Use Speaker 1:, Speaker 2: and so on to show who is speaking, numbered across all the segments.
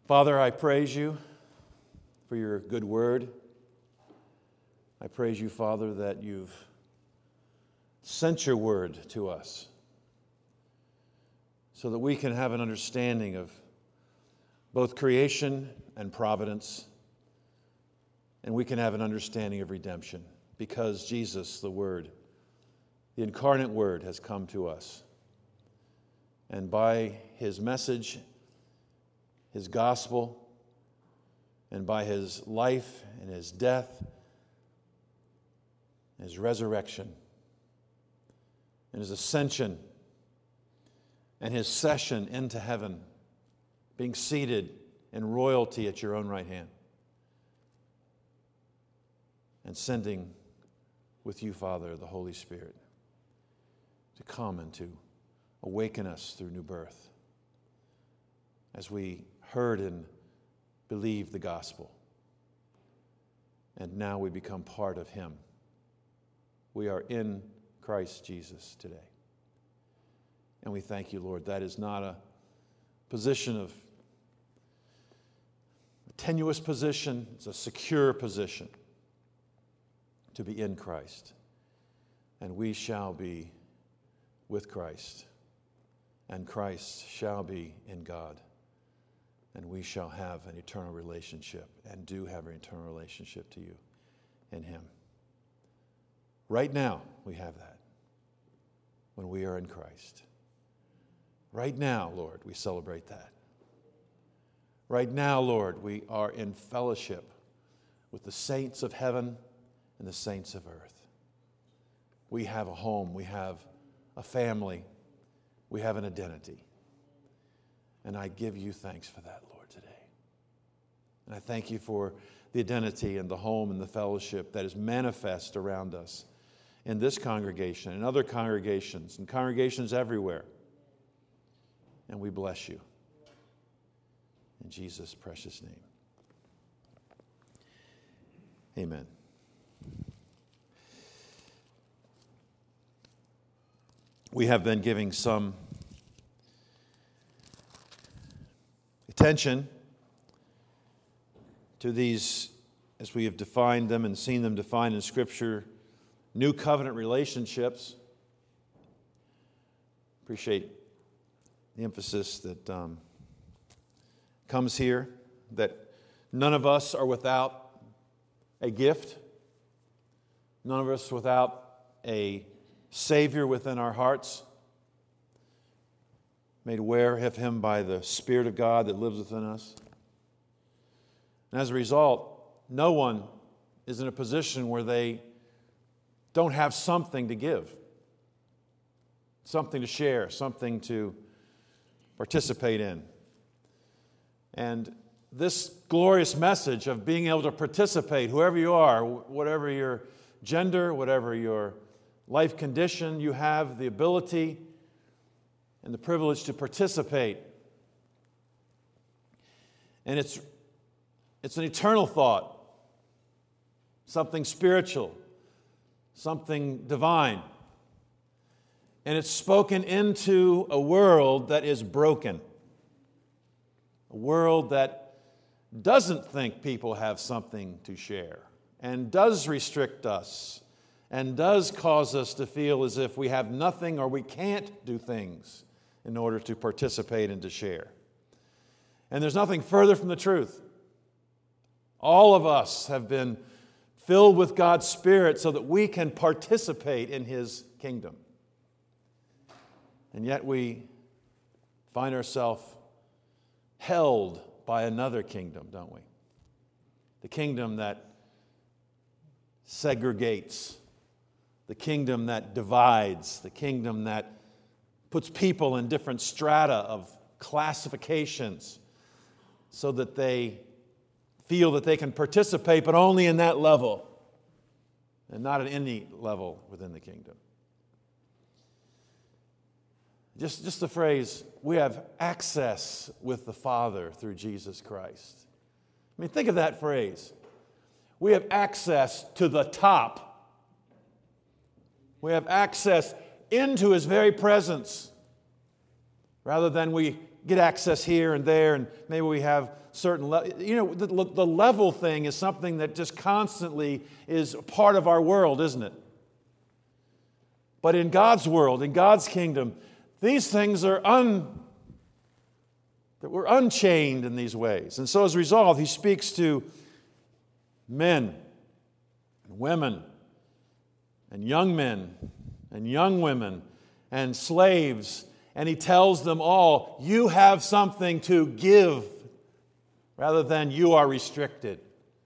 Speaker 1: Father, I praise you for your good word. I praise you, Father, that you've sent your word to us so that we can have an understanding of both creation and providence, and we can have an understanding of redemption because Jesus, the Word, the incarnate Word, has come to us. And by His message, His gospel, and by His life and His death, His resurrection, and His ascension, and His session into heaven, being seated in royalty at your own right hand, and sending with you, Father, the Holy Spirit, to come and to awaken us through new birth as we heard and believed the gospel. And now we become part of Him. We are in Christ Jesus today. And we thank you, Lord. That is not a position of a tenuous position. It's a secure position to be in Christ. And we shall be with Christ. And Christ shall be in God. And we shall have an eternal relationship and do have an eternal relationship to you in Him. Right now, we have that when we are in Christ. Right now, Lord, we celebrate that. Right now, Lord, we are in fellowship with the saints of heaven and the saints of earth. We have a home, we have a family, we have an identity. And I give you thanks for that, Lord, today. And I thank you for the identity and the home and the fellowship that is manifest around us in this congregation and other congregations and congregations everywhere. And we bless you. In Jesus' precious name. Amen. We have been giving some attention to these, as we have defined them and seen them defined in Scripture, new covenant relationships. Appreciate the emphasis that comes here, that none of us are without a gift, none of us without a Savior within our hearts, made aware of Him by the Spirit of God that lives within us. And as a result, no one is in a position where they don't have something to give, something to share, something to participate in. And this glorious message of being able to participate, whoever you are, whatever your gender, whatever your life condition, you have the ability and the privilege to participate. And it's an eternal thought, something spiritual, something divine. And it's spoken into a world that is broken, a world that doesn't think people have something to share and does restrict us and does cause us to feel as if we have nothing or we can't do things in order to participate and to share. And there's nothing further from the truth. All of us have been filled with God's Spirit so that we can participate in His kingdom. And yet we find ourselves held by another kingdom, don't we? The kingdom that segregates, the kingdom that divides, the kingdom that puts people in different strata of classifications so that they feel that they can participate, but only in that level and not at any level within the kingdom. Just the phrase, we have access with the Father through Jesus Christ. I mean, think of that phrase. We have access to the top. We have access into His very presence, rather than we get access here and there, and maybe we have certain, the level thing is something that just constantly is part of our world, isn't it? But in God's world, in God's kingdom, these things we're unchained in these ways. And so as a result, he speaks to men and women and young men and young women and slaves, and he tells them all, you have something to give rather than you are restricted.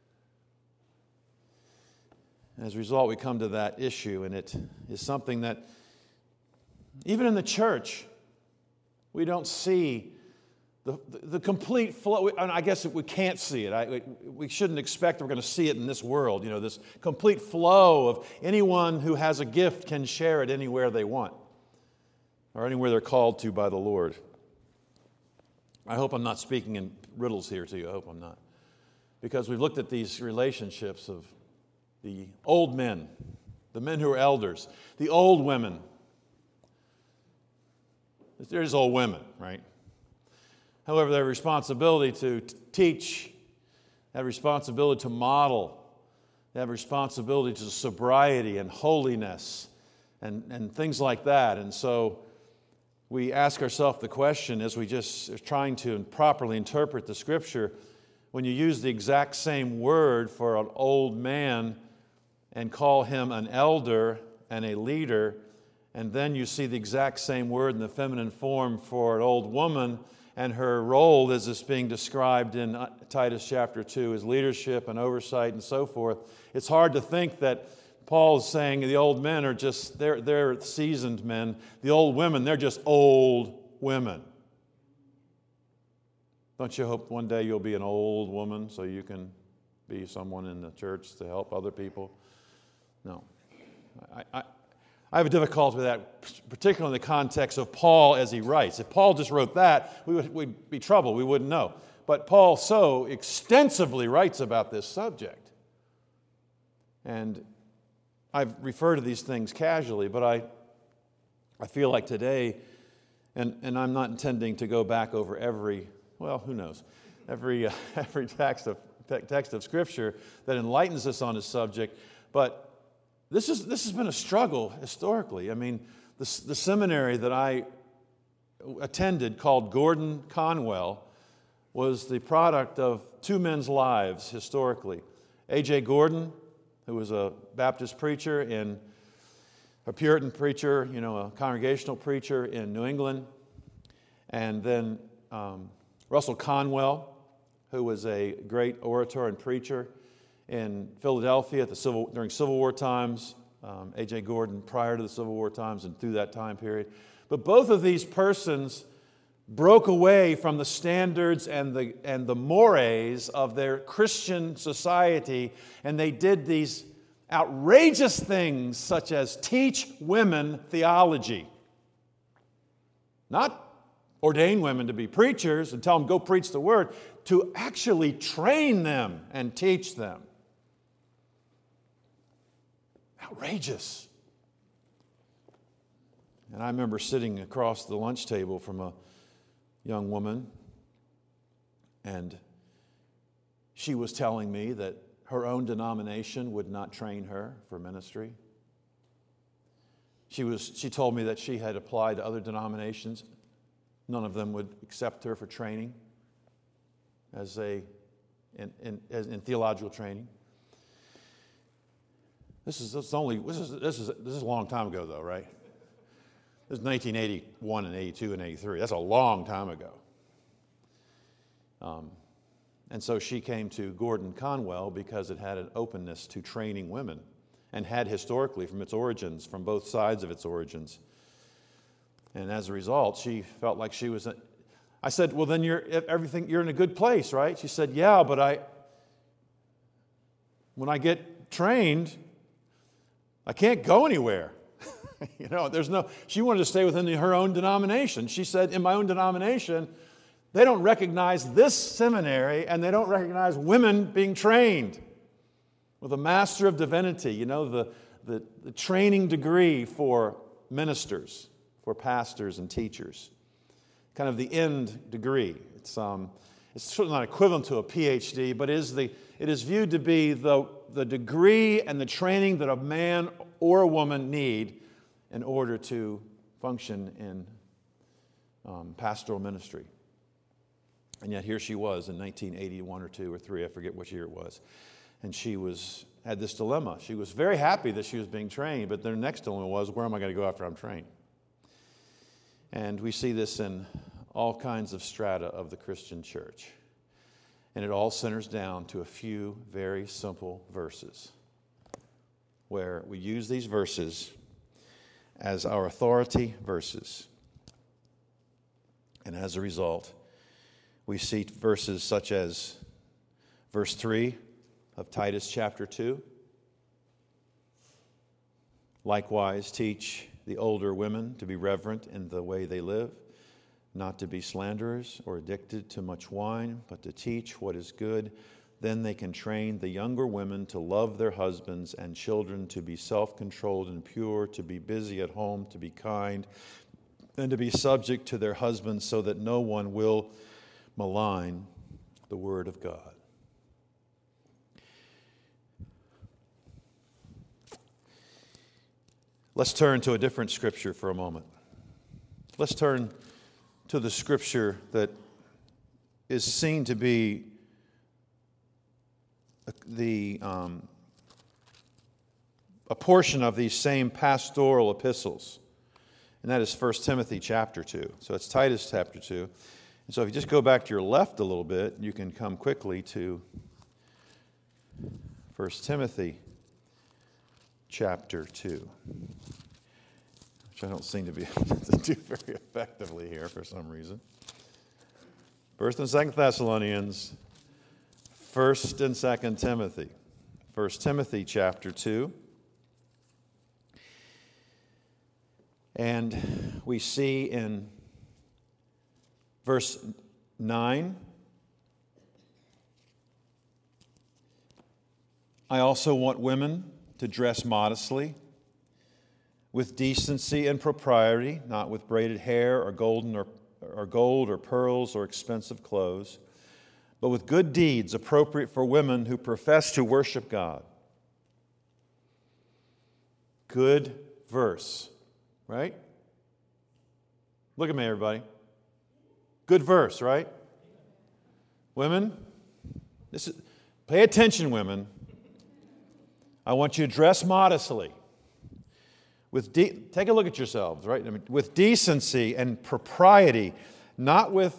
Speaker 1: As a result, we come to that issue, and it is something that even in the church, we don't see the complete flow. And I guess we can't see it. We shouldn't expect we're going to see it in this world. This complete flow of anyone who has a gift can share it anywhere they want or anywhere they're called to by the Lord. I hope I'm not speaking in riddles here to you. I hope I'm not. Because we've looked at these relationships of the old men, the men who are elders, the old women. There's old women, right? However, they have a responsibility to teach, they have a responsibility to model, they have a responsibility to sobriety and holiness and things like that. And so we ask ourselves the question as we just are trying to properly interpret the Scripture, when you use the exact same word for an old man and call him an elder and a leader, and then you see the exact same word in the feminine form for an old woman, and her role as it's being described in Titus chapter 2 as leadership and oversight and so forth, it's hard to think that Paul is saying the old men are just, they're seasoned men. The old women, they're just old women. Don't you hope one day you'll be an old woman so you can be someone in the church to help other people? No. I have a difficulty with that, particularly in the context of Paul as he writes. If Paul just wrote that, we'd be troubled. We wouldn't know. But Paul so extensively writes about this subject. And I've referred to these things casually, but I feel like today, and I'm not intending to go back over every text of Scripture that enlightens us on this subject, but this has been a struggle historically. I mean, the seminary that I attended, called Gordon Conwell, was the product of two men's lives historically. A.J. Gordon, who was a Baptist preacher a Puritan preacher, a congregational preacher in New England, and then Russell Conwell, who was a great orator and preacher in Philadelphia during Civil War times, A.J. Gordon prior to the Civil War times and through that time period. But both of these persons broke away from the standards and the mores of their Christian society, and they did these outrageous things such as teach women theology. Not ordain women to be preachers and tell them, go preach the word, to actually train them and teach them. Outrageous. And I remember sitting across the lunch table from a young woman, and she was telling me that her own denomination would not train her for ministry. She told me that she had applied to other denominations. None of them would accept her for training in theological training. This is a long time ago, though, right? This is 1981 and 82 and 83. That's a long time ago. And so she came to Gordon Conwell because it had an openness to training women and had historically from its origins, from both sides of its origins. And as a result, she felt like she was... I said, well, then you're in a good place, right? She said, yeah, but when I get trained, I can't go anywhere. She wanted to stay within her own denomination. She said, in my own denomination, they don't recognize this seminary and they don't recognize women being trained with a Master of Divinity, the training degree for ministers, for pastors and teachers. kind of the end degree. It's certainly not equivalent to a PhD, but it is viewed to be the degree and the training that a man or a woman need in order to function in pastoral ministry. And yet here she was in 1981 or 2 or 3, I forget which year it was. And she had this dilemma. She was very happy that she was being trained, but their next dilemma was, where am I going to go after I'm trained? And we see this in all kinds of strata of the Christian church. And it all centers down to a few very simple verses, where we use these verses as our authority verses. And as a result, we see verses such as verse 3 of Titus chapter 2. Likewise, teach the older women to be reverent in the way they live, not to be slanderers or addicted to much wine, but to teach what is good. Then they can train the younger women to love their husbands, and children to be self-controlled and pure, to be busy at home, to be kind, and to be subject to their husbands, so that no one will malign the word of God. Let's turn to a different scripture for a moment. Let's turn to the scripture that is seen to be a portion of these same pastoral epistles, and that is 1 Timothy chapter 2. So it's Titus chapter 2. And so if you just go back to your left a little bit, you can come quickly to 1 Timothy chapter 2, which I don't seem to be able to do very effectively here for some reason. 1st and 2nd Thessalonians, 1st and 2nd Timothy. 1 Timothy chapter 2. And we see in verse 9, I also want women to dress modestly, with decency and propriety, not with braided hair or gold or pearls or expensive clothes, but with good deeds appropriate for women who profess to worship God. Good verse, right? Look at me, everybody. Good verse, right? Women, pay attention, women. I want you to dress modestly. Take a look at yourselves, right? I mean, with decency and propriety, not with,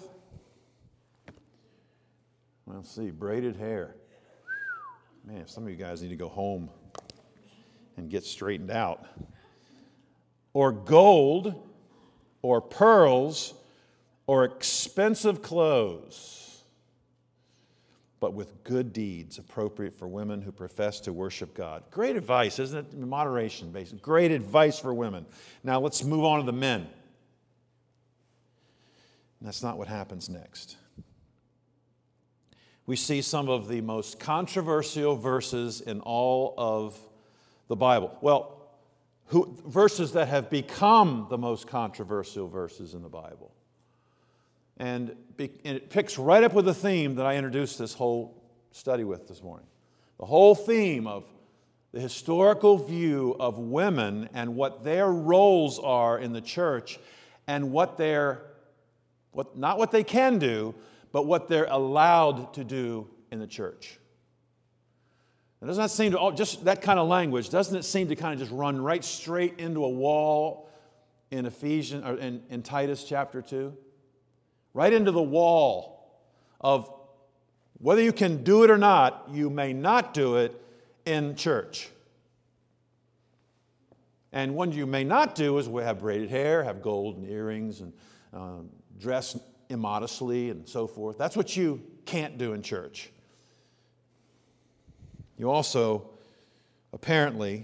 Speaker 1: braided hair. Man, some of you guys need to go home and get straightened out. Or gold, or pearls, or expensive clothes, but with good deeds appropriate for women who profess to worship God. Great advice, isn't it? Moderation, basically. Great advice for women. Now let's move on to the men. And that's not what happens next. We see some of the most controversial verses in all of the Bible. Well, verses that have become the most controversial verses in the Bible. And it picks right up with the theme that I introduced this whole study with this morning. The whole theme of the historical view of women and what their roles are in the church, and not what they can do, but what they're allowed to do in the church. It doesn't that seem to, just that kind of language, doesn't it seem to kind of just run right straight into a wall in Ephesians or in Titus chapter 2? Right into the wall of whether you can do it or not, you may not do it in church. And what you may not do is have braided hair, have gold and earrings, and dress immodestly and so forth. That's what you can't do in church. You also apparently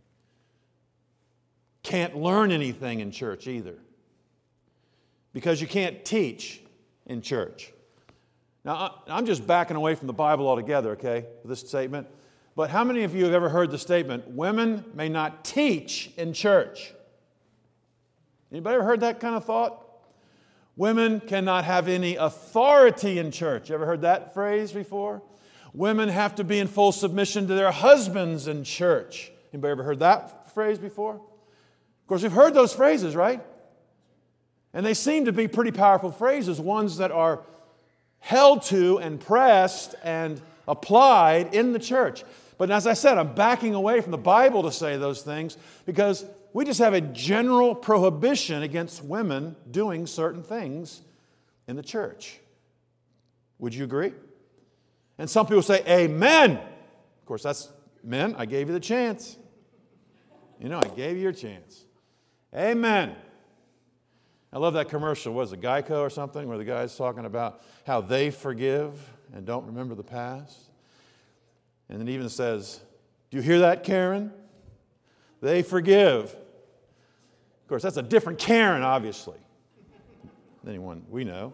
Speaker 1: can't learn anything in church either, because you can't teach in church. Now, I'm just backing away from the Bible altogether, okay, with this statement. But how many of you have ever heard the statement, women may not teach in church? Anybody ever heard that kind of thought? Women cannot have any authority in church. You ever heard that phrase before? Women have to be in full submission to their husbands in church. Anybody ever heard that phrase before? Of course, we've heard those phrases, right? And they seem to be pretty powerful phrases, ones that are held to and pressed and applied in the church. But as I said, I'm backing away from the Bible to say those things because we just have a general prohibition against women doing certain things in the church. Would you agree? And some people say, amen. Of course, that's men. I gave you the chance. I gave you your chance. Amen. I love that commercial. Was it Geico or something where the guy's talking about how they forgive and don't remember the past? And it even says, do you hear that, Karen? They forgive. Of course, that's a different Karen, obviously, than anyone we know.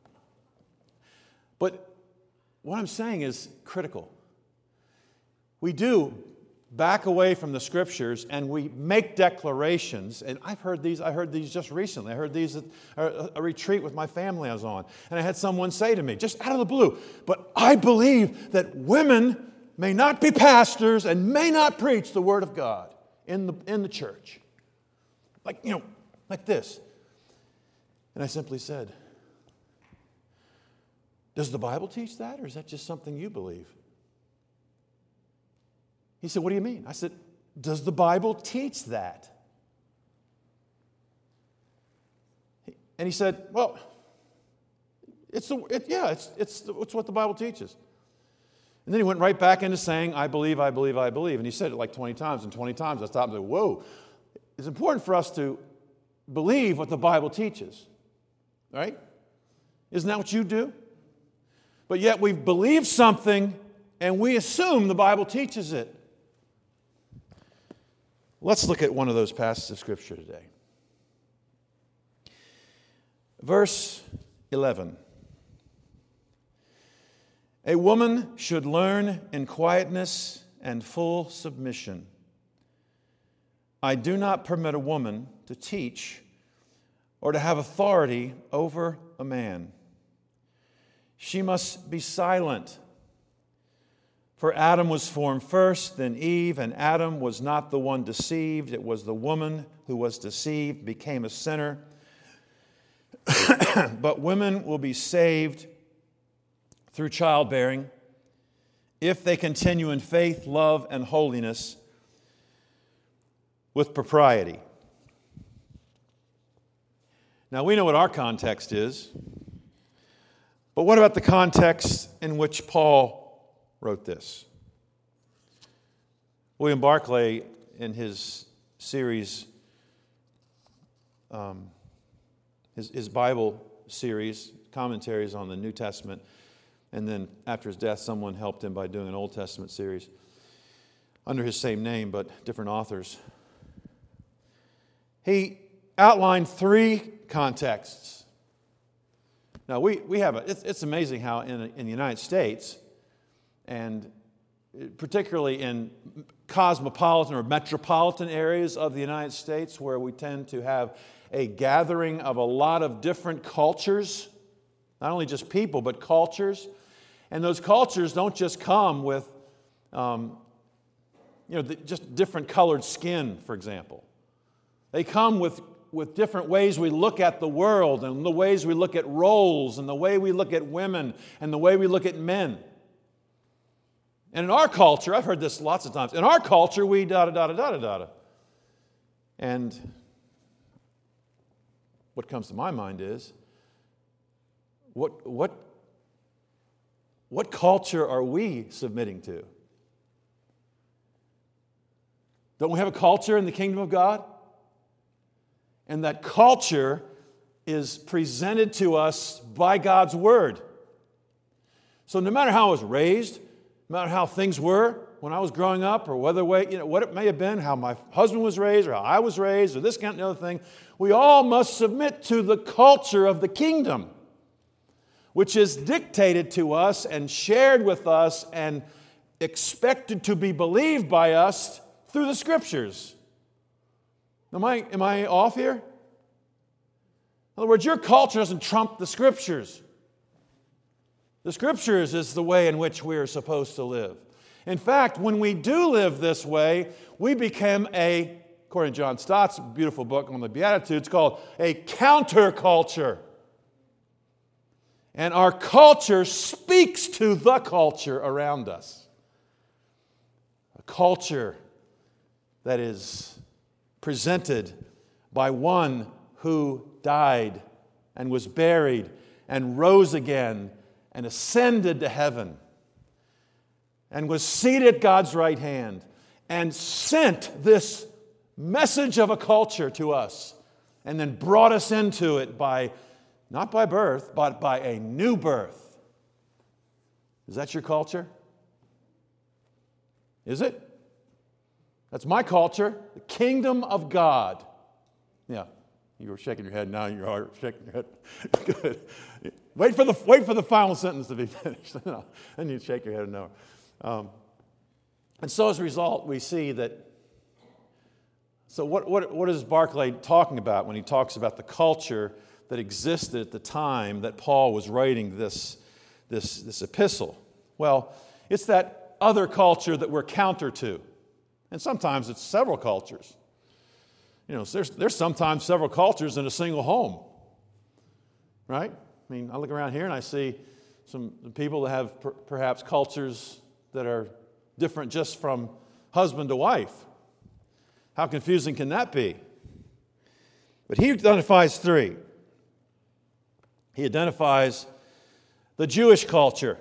Speaker 1: But what I'm saying is critical. We do back away from the Scriptures and we make declarations. And I heard these just recently. I heard these at a retreat with my family I was on. And I had someone say to me, just out of the blue, but I believe that women may not be pastors and may not preach the Word of God in the church. Like this. And I simply said, does the Bible teach that, or is that just something you believe? He said, what do you mean? I said, does the Bible teach that? And he said, well, it's what the Bible teaches. And then he went right back into saying, I believe, I believe, I believe. And he said it like 20 times, and 20 times I stopped and said, whoa. It's important for us to believe what the Bible teaches, right? Isn't that what you do? But yet we've believed something and we assume the Bible teaches it. Let's look at one of those passages of Scripture today. Verse 11. A woman should learn in quietness and full submission. I do not permit a woman to teach or to have authority over a man. She must be silent. For Adam was formed first, then Eve, and Adam was not the one deceived. It was the woman who was deceived, became a sinner. But women will be saved through childbearing if they continue in faith, love, and holiness with propriety. Now, we know what our context is, but what about the context in which Paul wrote this? William Barclay, in his series, his Bible series, commentaries on the New Testament, and then after his death, someone helped him by doing an Old Testament series under his same name, but different authors. He outlined 3 contexts. Now, we have it's amazing how in the United States, and particularly in cosmopolitan or metropolitan areas of the United States, where we tend to have a gathering of a lot of different cultures, not only just people, but cultures. And those cultures don't just come with, just different colored skin, for example. They come with different ways we look at the world, and the ways we look at roles, and the way we look at women, and the way we look at men. And in our culture, I've heard this lots of times, in our culture, we da-da-da-da-da-da-da. And what comes to my mind is, what culture are we submitting to? Don't we have a culture in the kingdom of God? And that culture is presented to us by God's Word. So no matter how I was raised, no matter how things were when I was growing up, or what it may have been, how my husband was raised, or how I was raised, or this kind of other thing, we all must submit to the culture of the kingdom, which is dictated to us and shared with us and expected to be believed by us through the Scriptures. Am I off here? other words, your culture doesn't trump the Scriptures. The Scriptures is the way in which we are supposed to live. In fact, when we do live this way, we become according to John Stott's beautiful book on the Beatitudes, called a counterculture. And our culture speaks to the culture around us. A culture that is presented by one who died and was buried and rose again and ascended to heaven and was seated at God's right hand and sent this message of a culture to us and then brought us into it not by birth, but by a new birth. Is that your culture? Is it? That's my culture, the kingdom of God. Yeah, you were shaking your head, now you are shaking your head. Good. Wait for the final sentence to be finished. Then you shake your head no. And so as a result, we see that. So what is Barclay talking about when he talks about the culture that existed at the time that Paul was writing this epistle? Well, it's that other culture that we're counter to. And sometimes it's several cultures. There's sometimes several cultures in a single home. Right? I mean, I look around here and I see some people that have perhaps cultures that are different just from husband to wife. How confusing can that be? But he identifies three. He identifies the Jewish culture.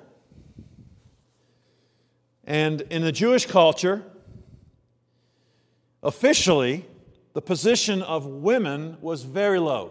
Speaker 1: And in the Jewish culture, officially, the position of women was very low.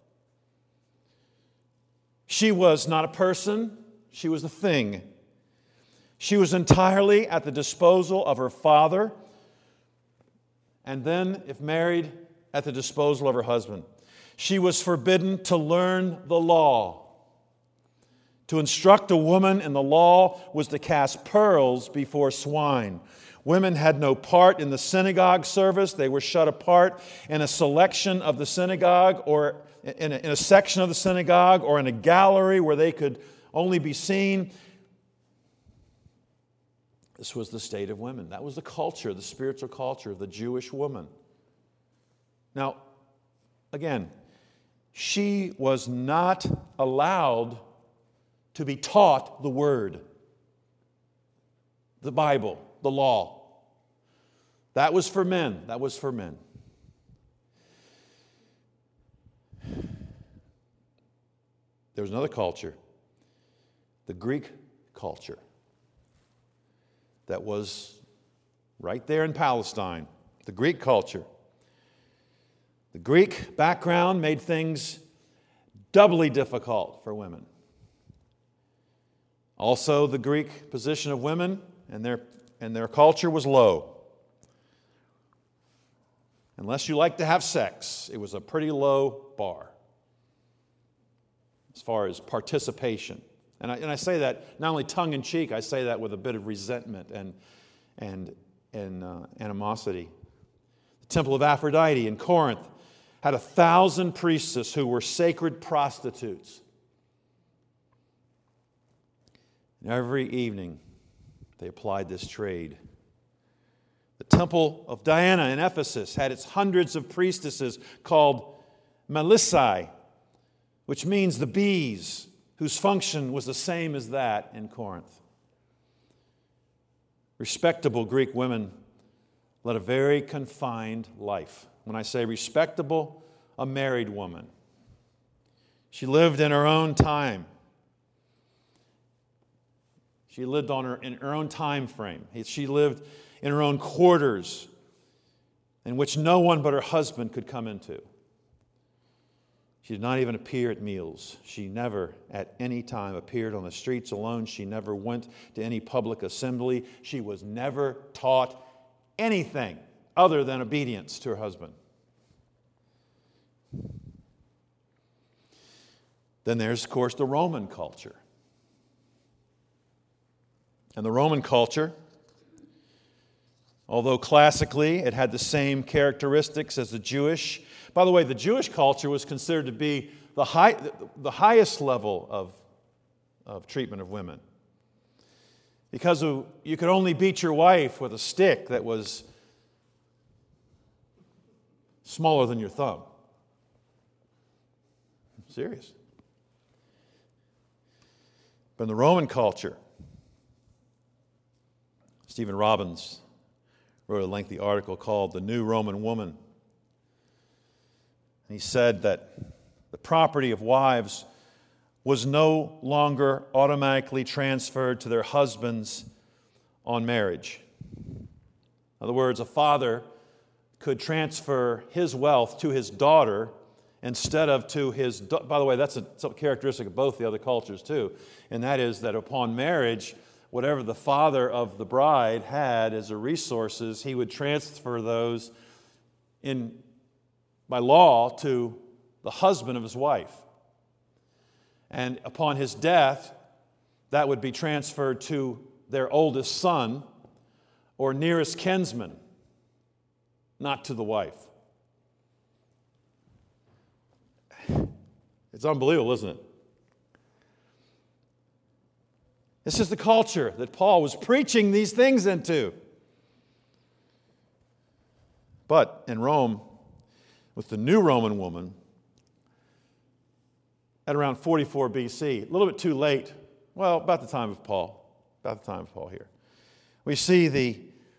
Speaker 1: She was not a person, she was a thing. She was entirely at the disposal of her father, and then, if married, at the disposal of her husband. She was forbidden to learn the law. To instruct a woman in the law was to cast pearls before swine. Women had no part in the synagogue service. They were shut apart in a selection of the synagogue, or in a section of the synagogue, or in a gallery where they could only be seen. This was the state of women. That was the culture, the spiritual culture of the Jewish woman. Now, again, she was not allowed to be taught the Word, the Bible, the law. That was for men. That was for men. There was another culture, the Greek culture, that was right there in Palestine, the Greek culture. The Greek background made things doubly difficult for women. Also, the Greek position of women and their culture was low. Unless you like to have sex, it was a pretty low bar as far as participation. And I say that not only tongue-in-cheek, I say that with a bit of resentment and animosity. The Temple of Aphrodite in Corinth had 1,000 priestesses who were sacred prostitutes. And every evening, they applied this trade. The Temple of Diana in Ephesus had its hundreds of priestesses called Melissae, which means the bees, whose function was the same as that in Corinth. Respectable Greek women led a very confined life. When I say respectable, a married woman. She lived in her own time. She lived in her own time frame. She lived in her own quarters in which no one but her husband could come into. She did not even appear at meals. She never at any time appeared on the streets alone. She never went to any public assembly. She was never taught anything other than obedience to her husband. Then there's, of course, the Roman culture. And the Roman culture Although classically it had the same characteristics as the Jewish. By the way, the Jewish culture was considered to be the highest level of treatment of women. Because you could only beat your wife with a stick that was smaller than your thumb. I'm serious. But in the Roman culture, Stephen Robbins wrote a lengthy article called The New Roman Woman. He said that the property of wives was no longer automatically transferred to their husbands on marriage. In other words, a father could transfer his wealth to his daughter instead of to his... By the way, that's a characteristic of both the other cultures too, and that is that upon marriage, whatever the father of the bride had as resources, he would transfer those by law to the husband of his wife. And upon his death, that would be transferred to their oldest son or nearest kinsman, not to the wife. It's unbelievable, isn't it? This is the culture that Paul was preaching these things into. But in Rome, with the new Roman woman, at around 44 BC, a little bit too late, well, about the time of Paul here, we see the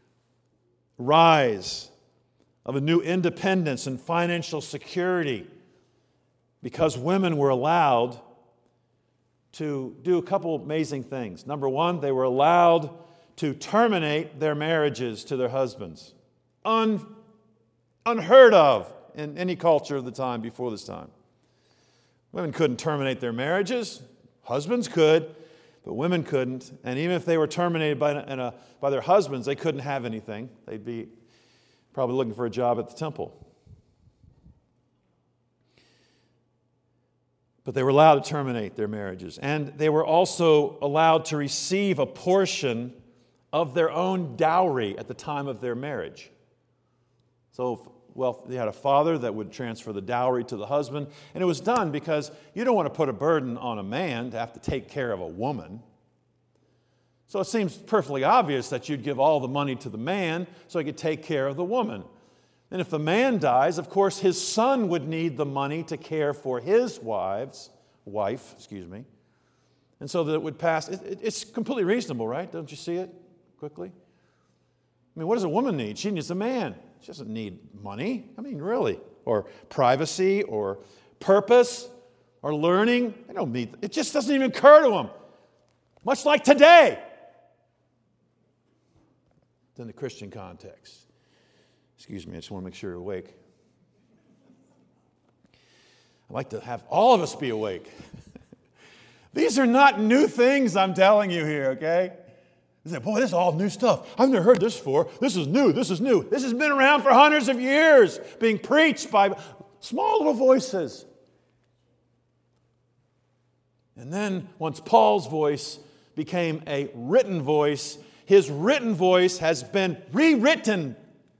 Speaker 1: rise of a new independence and financial security because women were allowed to do a couple amazing things. Number one, they were allowed to terminate their marriages to their husbands. Unheard of in any culture of the time before this time. Women couldn't terminate their marriages. Husbands could, but women couldn't. And even if they were terminated by their husbands, they couldn't have anything. They'd be probably looking for a job at the temple. But they were allowed to terminate their marriages. And they were also allowed to receive a portion of their own dowry at the time of their marriage. So, they had a father that would transfer the dowry to the husband. And it was done because you don't want to put a burden on a man to have to take care of a woman. So it seems perfectly obvious that you'd give all the money to the man so he could take care of the woman. And if the man dies, of course, his son would need the money to care for his wife. And so that it would pass. It's completely reasonable, right? Don't you see it quickly? I mean, what does a woman need? She needs a man. She doesn't need money. I mean, really. Or privacy, or purpose, or learning. They don't need. It just doesn't even occur to them. Much like today. In the Christian context. Excuse me, I just want to make sure you're awake. I'd like to have all of us be awake. These are not new things I'm telling you here, okay? You say, boy, this is all new stuff. I've never heard this before. This is new. This is new. This has been around for hundreds of years, being preached by small little voices. And then once Paul's voice became a written voice, his written voice has been rewritten.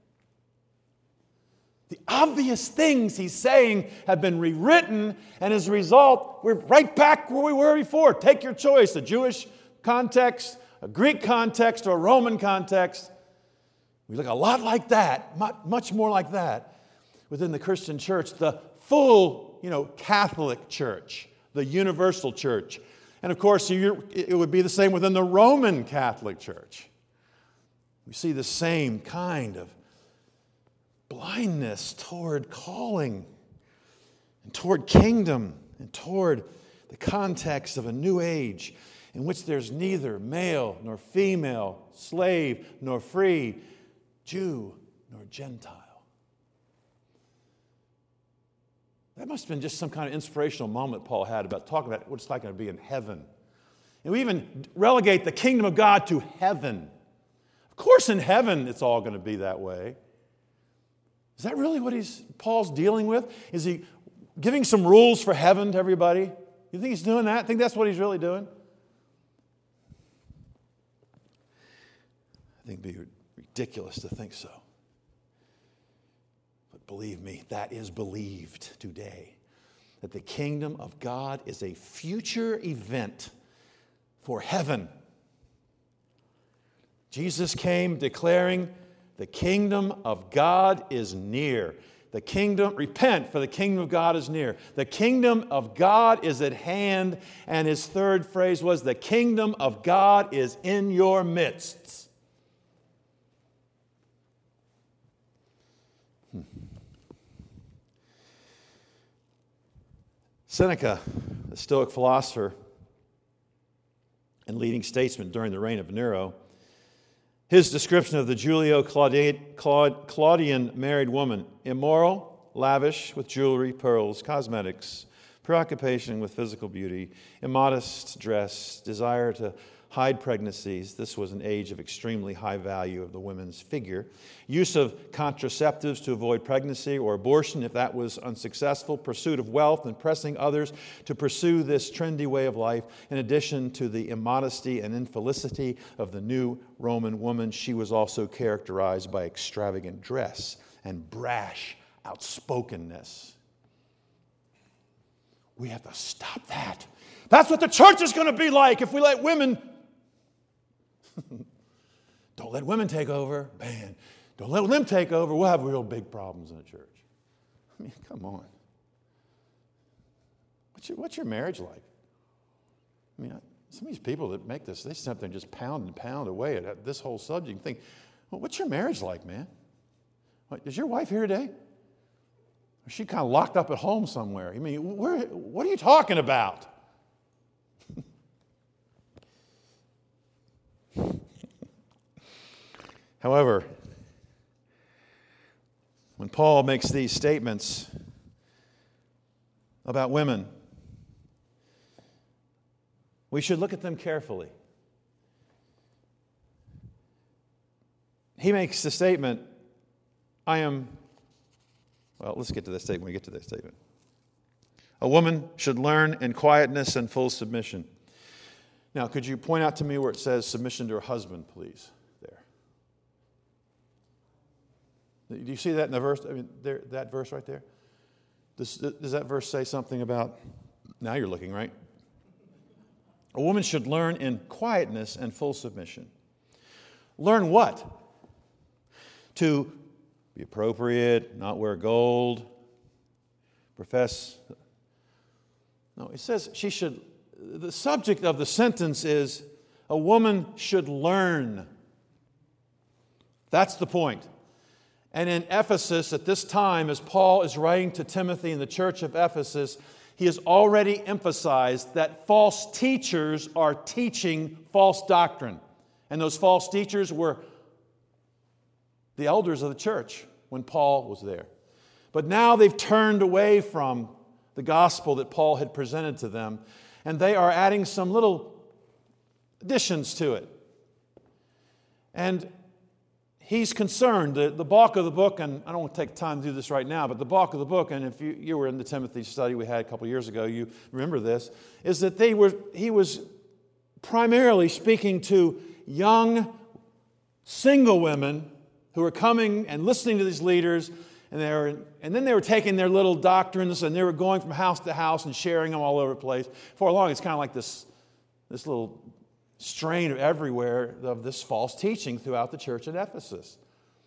Speaker 1: The obvious things he's saying have been rewritten, and as a result, we're right back where we were before. Take your choice, a Jewish context, a Greek context, or a Roman context. We look a lot like that, much more like that, within the Christian church, the full, Catholic church, the universal church. And of course, it would be the same within the Roman Catholic Church. We see the same kind of blindness toward calling and toward kingdom and toward the context of a new age in which there's neither male nor female, slave nor free, Jew nor Gentile. That must have been just some kind of inspirational moment Paul had about talking about what it's like to be in heaven. And we even relegate the kingdom of God to heaven. Of course, in heaven, it's all going to be that way. Is that really what Paul's dealing with? Is he giving some rules for heaven to everybody? You think he's doing that? I think that's what he's really doing? I think it'd be Ridiculous to think so. But believe me, that is believed today. That the kingdom of God is a future event for heaven. Jesus came declaring, the kingdom of God is near. Repent, for the kingdom of God is near. The kingdom of God is at hand. And his third phrase was, the kingdom of God is in your midst. Seneca, the Stoic philosopher and leading statesman during the reign of Nero, his description of the Julio-Claudian married woman: immoral, lavish with jewelry, pearls, cosmetics, preoccupation with physical beauty, immodest dress, desire to hide pregnancies. This was an age of extremely high value of the women's figure. Use of contraceptives to avoid pregnancy or abortion if that was unsuccessful. Pursuit of wealth and pressing others to pursue this trendy way of life. In addition to the immodesty and infelicity of the new Roman woman, she was also characterized by extravagant dress and brash outspokenness. We have to stop that. That's what the church is going to be like if we let women... Don't let women take over. Man, don't let them take over. We'll have real big problems in the church. I mean, come on. What's your marriage like? I mean, some of these people that make this, they sit up there and just pound and pound away at this whole subject and think, well, what's your marriage like, man? Is your wife here today? Or is she kind of locked up at home somewhere? I mean, what are you talking about? However, when Paul makes these statements about women, we should look at them carefully. He makes the statement, let's get to that statement when we get to that statement. A woman should learn in quietness and full submission. Now, could you point out to me where it says submission to her husband, please? Do you see that in the verse? I mean, that verse right there? Does that verse say something about, now you're looking, right? A woman should learn in quietness and full submission. Learn what? To be appropriate, not wear gold, profess. No, it says she should, the subject of the sentence is a woman should learn. That's the point. And in Ephesus, at this time, as Paul is writing to Timothy in the church of Ephesus, he has already emphasized that false teachers are teaching false doctrine. And those false teachers were the elders of the church when Paul was there. But now they've turned away from the gospel that Paul had presented to them, and they are adding some little additions to it. And he's concerned, the bulk of the book, and I don't want to take time to do this right now, but the bulk of the book, and if you were in the Timothy study we had a couple years ago, you remember this, is that he was primarily speaking to young, single women who were coming and listening to these leaders, and then they were taking their little doctrines, and they were going from house to house and sharing them all over the place. For long, it's kind of like this little strain of everywhere of this false teaching throughout the church at Ephesus.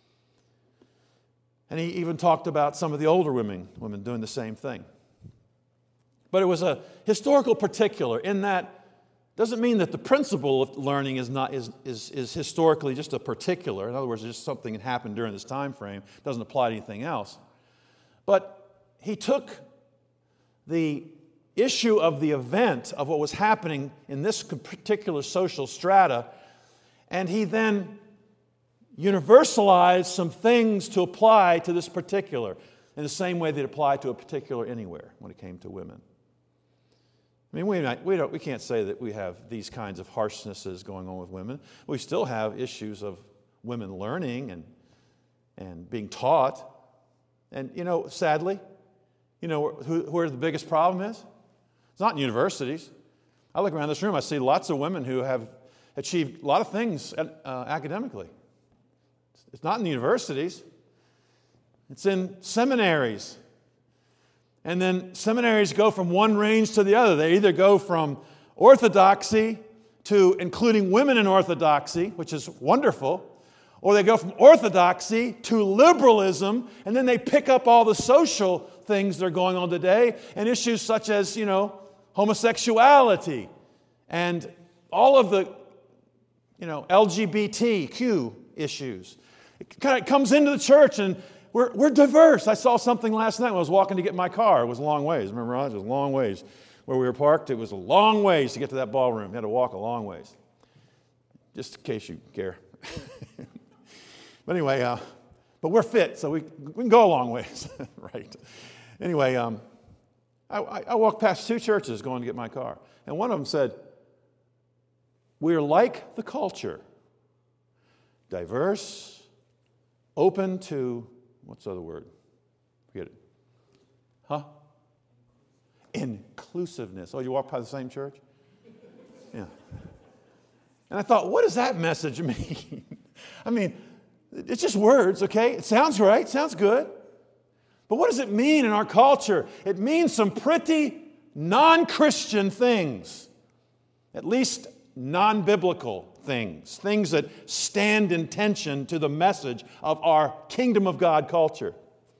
Speaker 1: And he even talked about some of the older women doing the same thing. But it was a historical particular in that doesn't mean that the principle of learning is historically just a particular. In other words, it's just something that happened during this time frame. It doesn't apply to anything else. But he took the issue of the event of what was happening in this particular social strata, and he then universalized some things to apply to this particular in the same way that apply to a particular anywhere when it came to women. I mean, we can't say that we have these kinds of harshnesses going on with women. We still have issues of women learning and being taught. And, sadly, where the biggest problem is? It's not in universities. I look around this room, I see lots of women who have achieved a lot of things academically. It's not in the universities. It's in seminaries. And then seminaries go from one range to the other. They either go from orthodoxy to including women in orthodoxy, which is wonderful, or they go from orthodoxy to liberalism, and then they pick up all the social things that are going on today and issues such as, homosexuality and all of the, LGBTQ issues. It kind of comes into the church, and we're diverse. I saw something last night when I was walking to get my car. It was a long ways. Remember, Raj? It was a long ways. Where we were parked, it was a long ways to get to that ballroom. You had to walk a long ways. Just in case you care. But anyway, but we're fit, so we can go a long ways. Right. Anyway, I walked past two churches going to get my car. And one of them said, we're like the culture. Diverse, open to, what's the other word? Forget it. Huh? Inclusiveness. Oh, you walk past the same church? Yeah. And I thought, what does that message mean? I mean, it's just words, okay? It sounds right, sounds good. But what does it mean in our culture? It means some pretty non-Christian things, at least non-biblical things, things that stand in tension to the message of our kingdom of God culture.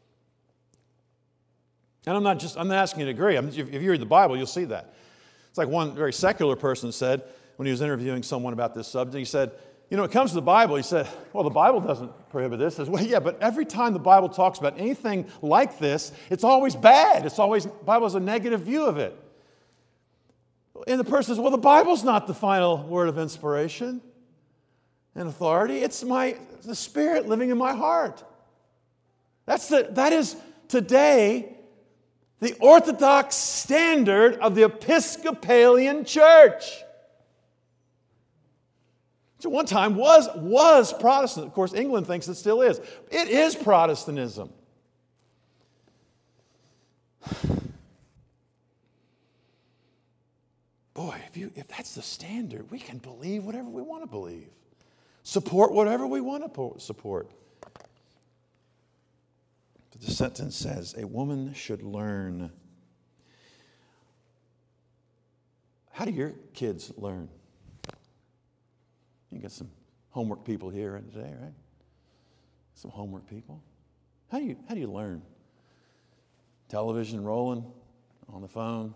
Speaker 1: And I'm not asking you to agree. If you read the Bible, you'll see that. It's like one very secular person said when he was interviewing someone about this subject. He said, it comes to the Bible. He said, well, the Bible doesn't prohibit this. I said, well, yeah, but every time the Bible talks about anything like this, it's always bad. The Bible has a negative view of it. And the person says, well, the Bible's not the final word of inspiration and authority. It's the Spirit living in my heart. That is today the orthodox standard of the Episcopalian Church. Which at one time was Protestant. Of course, England thinks it still is. It is Protestantism. Boy, if that's the standard, we can believe whatever we want to believe. Support whatever we want to support. But the sentence says, a woman should learn. How do your kids learn? You got some homework people here today, right? Some homework people. How do you learn? Television rolling on the phone.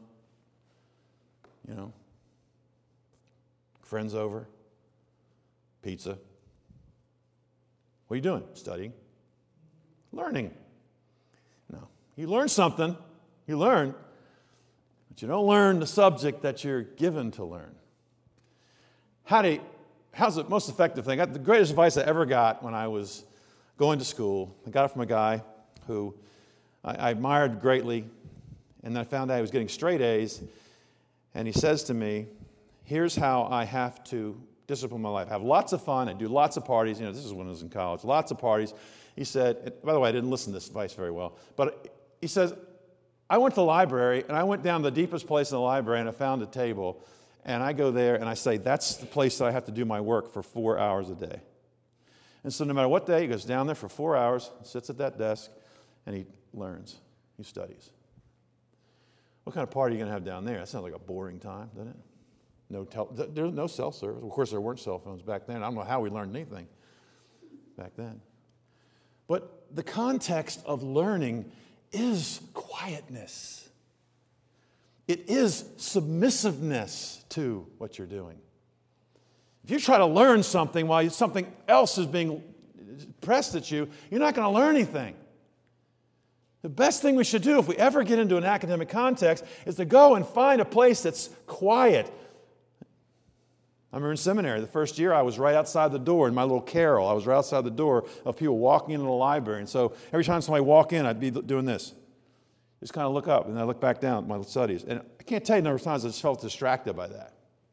Speaker 1: Friends over. Pizza. What are you doing? Studying. Learning. No. You learn something. You learn. But you don't learn the subject that you're given to learn. How's the most effective thing? The greatest advice I ever got when I was going to school, I got it from a guy who I admired greatly, and I found out he was getting straight A's, and he says to me, here's how I have to discipline my life. I have lots of fun. I do lots of parties. This is when I was in college. Lots of parties. He said, by the way, I didn't listen to this advice very well, but he says, I went to the library, and I went down the deepest place in the library, and I found a table. And I go there and I say, that's the place that I have to do my work for 4 hours a day. And so no matter what day, he goes down there for 4 hours, sits at that desk, and he learns. He studies. What kind of party are you going to have down there? That sounds like a boring time, doesn't it? There's no cell service. Of course, there weren't cell phones back then. I don't know how we learned anything back then. But the context of learning is quietness. It is submissiveness to what you're doing. If you try to learn something while something else is being pressed at you, you're not going to learn anything. The best thing we should do if we ever get into an academic context is to go and find a place that's quiet. I remember in seminary, the first year I was right outside the door in my little carrel. I was right outside the door of people walking into the library. And so every time somebody walked in, I'd be doing this. Just kind of look up, and I look back down at my studies. And I can't tell you the number of times I just felt distracted by that.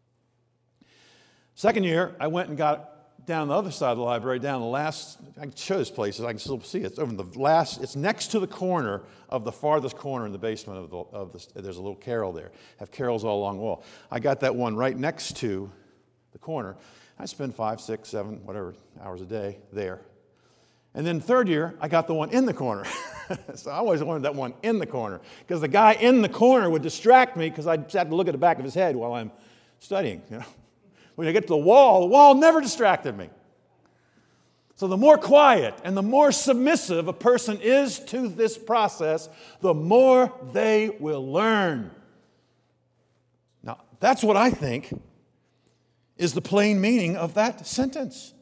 Speaker 1: Second year, I went and got down the other side of the library, down the last, I can show this place, I can still see it. It's over the last, it's next to the corner of the farthest corner in the basement of the there's a little carrel there. Have carrels all along the wall. I got that one right next to the corner. I spend 5, 6, 7, whatever hours a day there. And then third year, I got the one in the corner. So I always wanted that one in the corner because the guy in the corner would distract me because I'd have to look at the back of his head while I'm studying. When I get to the wall never distracted me. So the more quiet and the more submissive a person is to this process, the more they will learn. Now, that's what I think is the plain meaning of that sentence.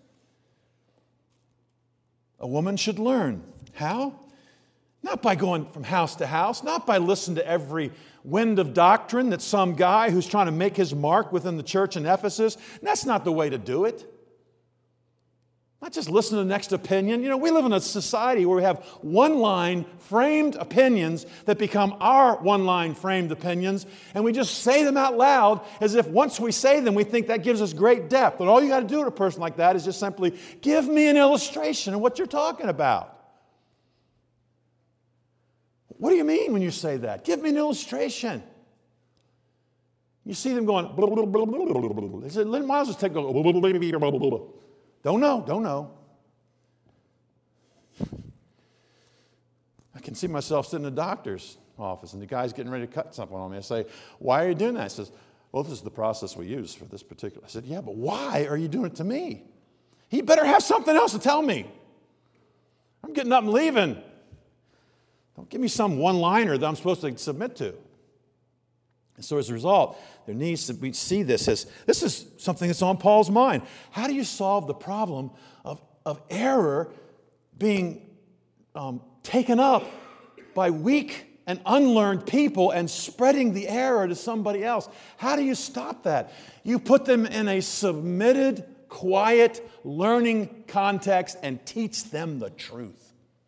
Speaker 1: A woman should learn. How? Not by going from house to house, not by listening to every wind of doctrine that some guy who's trying to make his mark within the church in Ephesus. That's not the way to do it. Not just listen to the next opinion. We live in a society where we have one-line framed opinions that become our one-line framed opinions, and we just say them out loud as if once we say them, we think that gives us great depth. And all you got to do to a person like that is just simply give me an illustration of what you're talking about. What do you mean when you say that? Give me an illustration. You see them going, blah, blah, blah, blah, blah, blah, blah. They said, Lynn Miles just take go, blah, blah, blah, blah, blah, blah. Don't know. I can see myself sitting in the doctor's office and the guy's getting ready to cut something on me. I say, why are you doing that? He says, well, this is the process we use for this particular. I said, yeah, but why are you doing it to me? He better have something else to tell me. I'm getting up and leaving. Don't give me some one-liner that I'm supposed to submit to. And so as a result, we see this as, this is something that's on Paul's mind. How do you solve the problem of error being taken up by weak and unlearned people and spreading the error to somebody else? How do you stop that? You put them in a submitted, quiet, learning context and teach them the truth.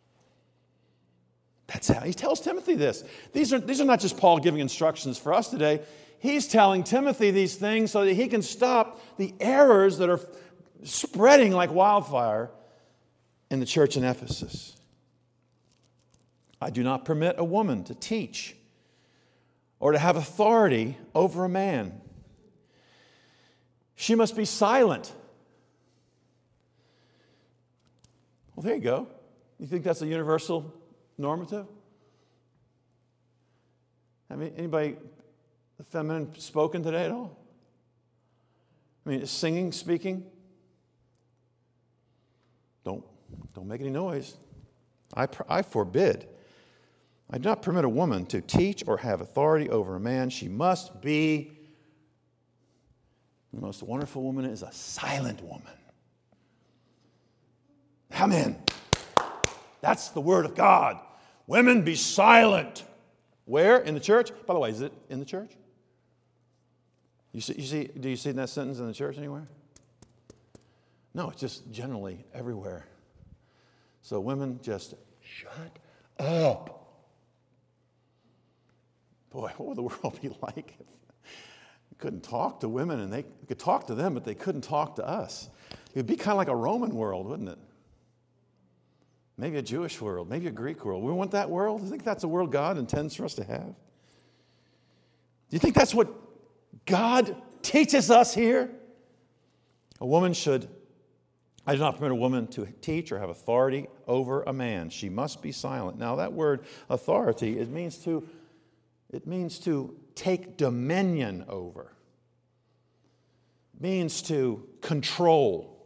Speaker 1: That's how he tells Timothy this. These are not just Paul giving instructions for us today. He's telling Timothy these things so that he can stop the errors that are spreading like wildfire in the church in Ephesus. I do not permit a woman to teach or to have authority over a man. She must be silent. Well, there you go. You think that's a universal normative? Anybody feminine spoken today at all? Is singing, speaking? Don't make any noise. I forbid. I do not permit a woman to teach or have authority over a man. She must be, the most wonderful woman is a silent woman. Amen. That's the word of God. Women, be silent. Where? In the church? By the way, is it in the church? Do you see that sentence in the church anywhere? No, it's just generally everywhere. So women, just shut up. Boy, what would the world be like if we couldn't talk to women and we could talk to them, but they couldn't talk to us? It would be kind of like a Roman world, wouldn't it? Maybe a Jewish world, maybe a Greek world. We want that world? Do you think that's a world God intends for us to have? Do you think that's what God teaches us here? I do not permit a woman to teach or have authority over a man. She must be silent. Now that word authority, it means to take dominion over. It means to control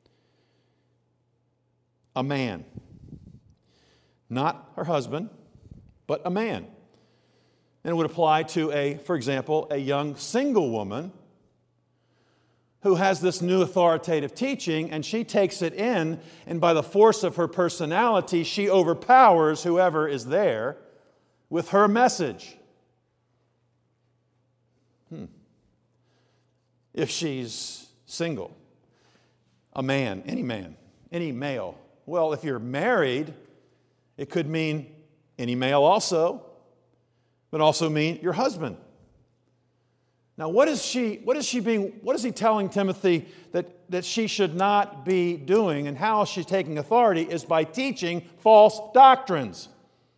Speaker 1: a man. Not her husband, but a man. And it would apply to, for example, a young single woman who has this new authoritative teaching, and she takes it in, and by the force of her personality, she overpowers whoever is there with her message. If she's single, a man, any male. Well, if you're married, it could mean any male also, but also mean your husband. Now, what is he telling Timothy that she should not be doing, and how she's taking authority is by teaching false doctrines.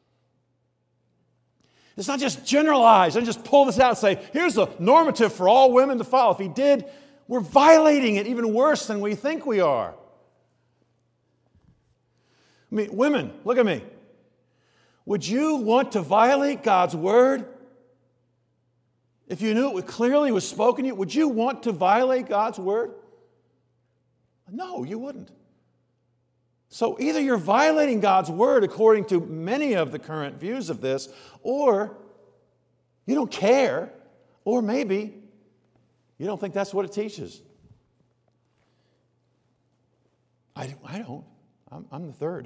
Speaker 1: It's not just generalized and just pull this out and say, here's the normative for all women to follow. If he did, we're violating it even worse than we think we are. I mean, women, look at me. Would you want to violate God's word? If you knew it clearly was spoken to you, would you want to violate God's word? No, you wouldn't. So either you're violating God's word according to many of the current views of this, or you don't care, or maybe you don't think that's what it teaches. I don't. I'm the third.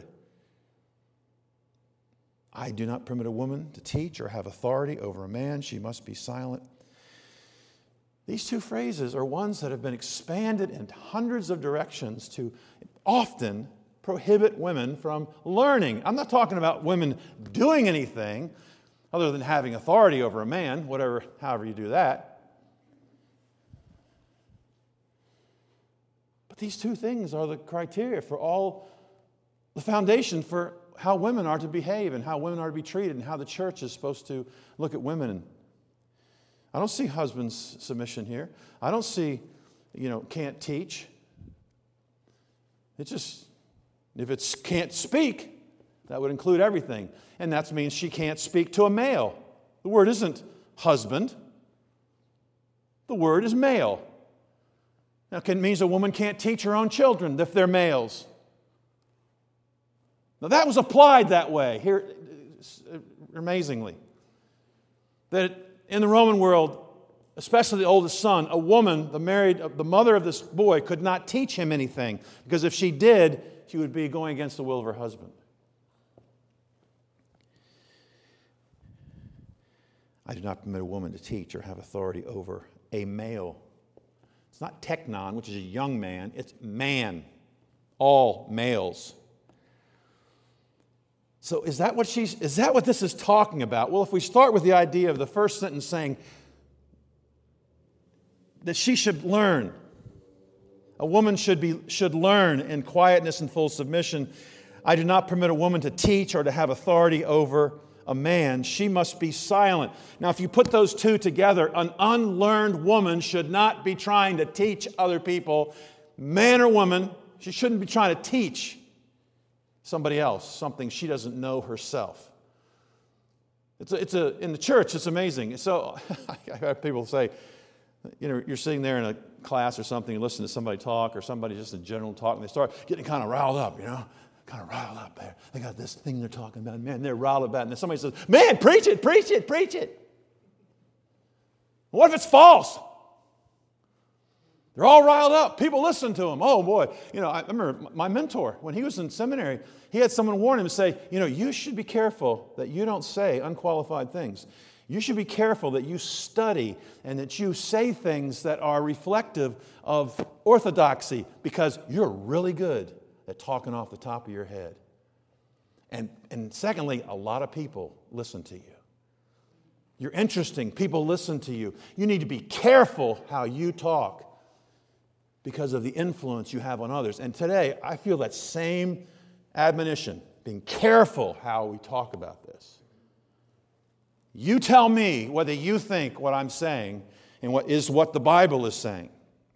Speaker 1: I do not permit a woman to teach or have authority over a man. She must be silent. These two phrases are ones that have been expanded in hundreds of directions to often prohibit women from learning. I'm not talking about women doing anything other than having authority over a man, however you do that. But these two things are the criteria for all, the foundation for how women are to behave and how women are to be treated and how the church is supposed to look at women. I don't see husband's submission here. I don't see, can't teach. It just, if it's can't speak, that would include everything. And that means she can't speak to a male. The word isn't husband. The word is male. Now, it means a woman can't teach her own children if they're males. Now, that was applied that way here, amazingly. That in the Roman world, especially the oldest son, a woman, the mother of this boy, could not teach him anything, because if she did, she would be going against the will of her husband. I do not permit a woman to teach or have authority over a male. It's not teknon, which is a young man. It's man. All males. So is that what this is talking about? Well, if we start with the idea of the first sentence saying that she should learn, a woman should learn in quietness and full submission. I do not permit a woman to teach or to have authority over a man. She must be silent. Now, if you put those two together, an unlearned woman should not be trying to teach other people, man or woman. She shouldn't be trying to teach somebody else something she doesn't know herself. In the church, it's amazing. So I have people say, you're sitting there in a class or something, you listen to somebody talk, or somebody just in general talk, and they start getting kind of riled up, kind of riled up there. They got this thing they're talking about, man, they're riled about it. And then somebody says, man, preach it, preach it, preach it. What if it's false? They're all riled up. People listen to them. Oh, boy. I remember my mentor, when he was in seminary, he had someone warn him and say, you should be careful that you don't say unqualified things. You should be careful that you study and that you say things that are reflective of orthodoxy, because you're really good at talking off the top of your head. And secondly, a lot of people listen to you. You're interesting. People listen to you. You need to be careful how you talk because of the influence you have on others. And today, I feel that same admonition, being careful how we talk about this. You tell me whether you think what I'm saying and what the Bible is saying.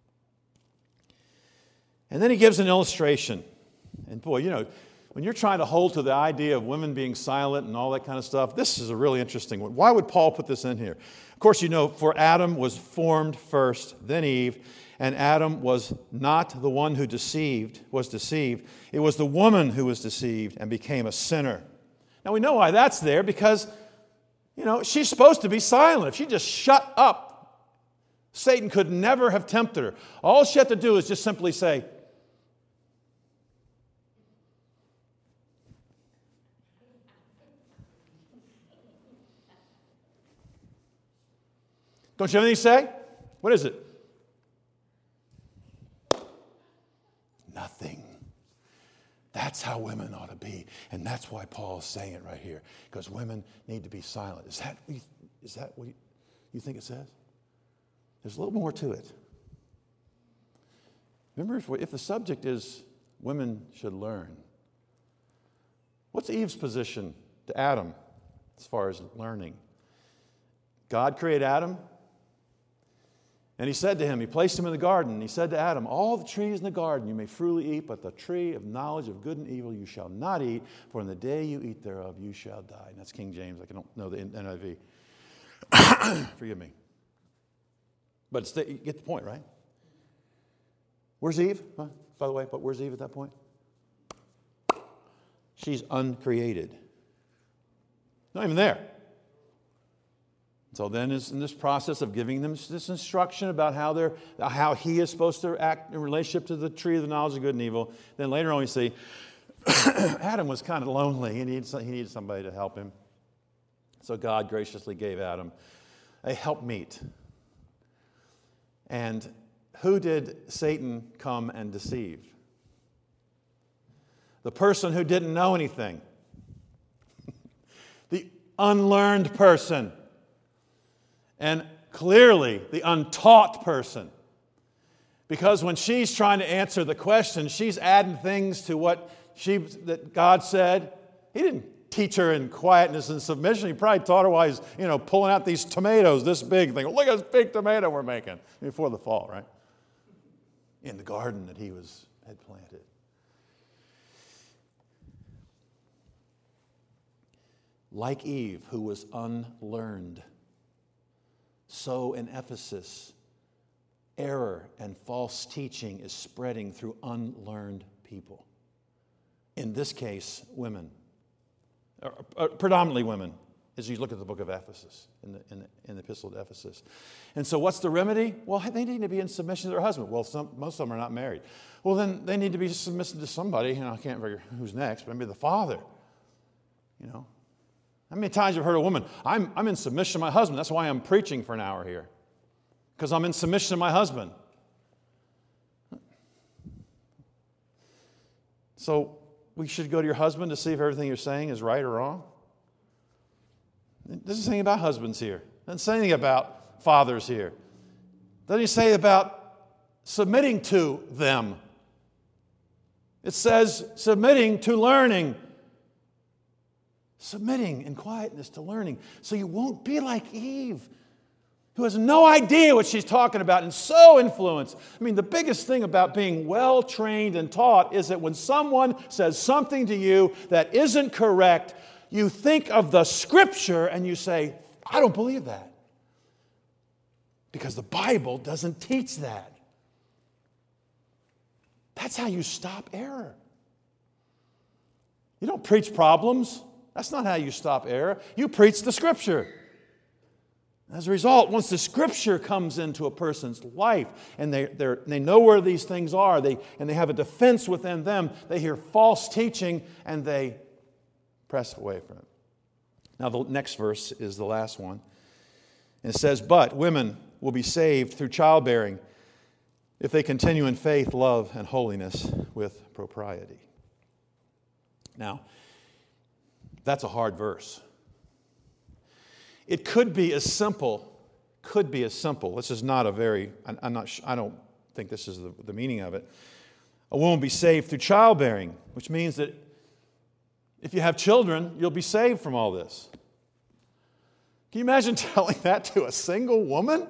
Speaker 1: And then he gives an illustration. And boy, when you're trying to hold to the idea of women being silent and all that kind of stuff, this is a really interesting one. Why would Paul put this in here? Of course, for Adam was formed first, then Eve, and Adam was not the one who was deceived. It was the woman who was deceived and became a sinner. Now, we know why that's there, because she's supposed to be silent. If she just shut up, Satan could never have tempted her. All she had to do is just simply say, don't you have anything to say? What is it? Nothing. That's how women ought to be. And that's why Paul's saying it right here. Because women need to be silent. Is that what you think it says? There's a little more to it. Remember, if the subject is women should learn, what's Eve's position to Adam as far as learning? God created Adam. And he said to him, he placed him in the garden, and he said to Adam, all the trees in the garden you may freely eat, but the tree of knowledge of good and evil you shall not eat, for in the day you eat thereof you shall die. And that's King James. I don't know the NIV. Forgive me. But you get the point, right? Where's Eve? By the way, but where's Eve at that point? She's uncreated. Not even there. So then is in this process of giving them this instruction about how he is supposed to act in relationship to the tree of the knowledge of good and evil. Then later on we see Adam was kind of lonely. He needed somebody to help him. So God graciously gave Adam a helpmeet. And who did Satan come and deceive? The person who didn't know anything. The unlearned person. And clearly the untaught person. Because when she's trying to answer the question, she's adding things to what that God said. He didn't teach her in quietness and submission. He probably taught her while he's, pulling out these tomatoes this big thing. Look at this big tomato we're making before the fall, right? In the garden that he had planted. Like Eve, who was unlearned, so in Ephesus, error and false teaching is spreading through unlearned people. In this case, women. Predominantly women, as you look at the book of Ephesus, in the epistle to Ephesus. And so what's the remedy? Well, they need to be in submission to their husband. Well, most of them are not married. Well, then they need to be submissive to somebody. I can't figure who's next, but maybe the father. How many times have you heard a woman, I'm in submission to my husband. That's why I'm preaching for an hour here. Because I'm in submission to my husband. So we should go to your husband to see if everything you're saying is right or wrong? It doesn't say anything about husbands here. It doesn't say anything about fathers here. It doesn't say about submitting to them. It says submitting to learning. Submitting in quietness to learning. So you won't be like Eve, who has no idea what she's talking about and so influenced. The biggest thing about being well trained and taught is that when someone says something to you that isn't correct, you think of the Scripture and you say, I don't believe that. Because the Bible doesn't teach that. That's how you stop error. You don't preach problems. That's not how you stop error. You preach the Scripture. As a result, once the Scripture comes into a person's life and they know where these things are, and they have a defense within them, they hear false teaching and they press away from it. Now the next verse is the last one. And it says, but women will be saved through childbearing if they continue in faith, love, and holiness with propriety. Now, that's a hard verse. It could be as simple. This is not a very, I don't think this is the meaning of it. A woman will be saved through childbearing, which means that if you have children, you'll be saved from all this. Can you imagine telling that to a single woman?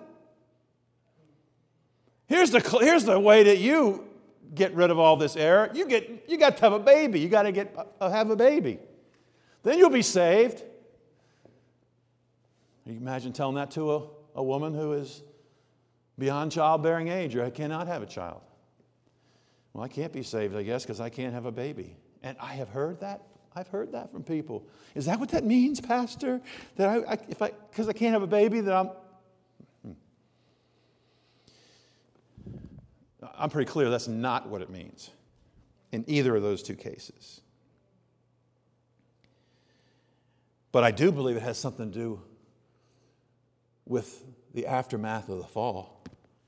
Speaker 1: Here's the way that you get rid of all this error. You got to have a baby. You got to have a baby. Then you'll be saved. You can imagine telling that to a woman who is beyond childbearing age or cannot have a child. Well, I can't be saved, I guess, because I can't have a baby. And I have heard that. I've heard that from people. Is that what that means, Pastor? That because I can't have a baby, that I'm pretty clear that's not what it means in either of those two cases. But I do believe it has something to do with the aftermath of the fall.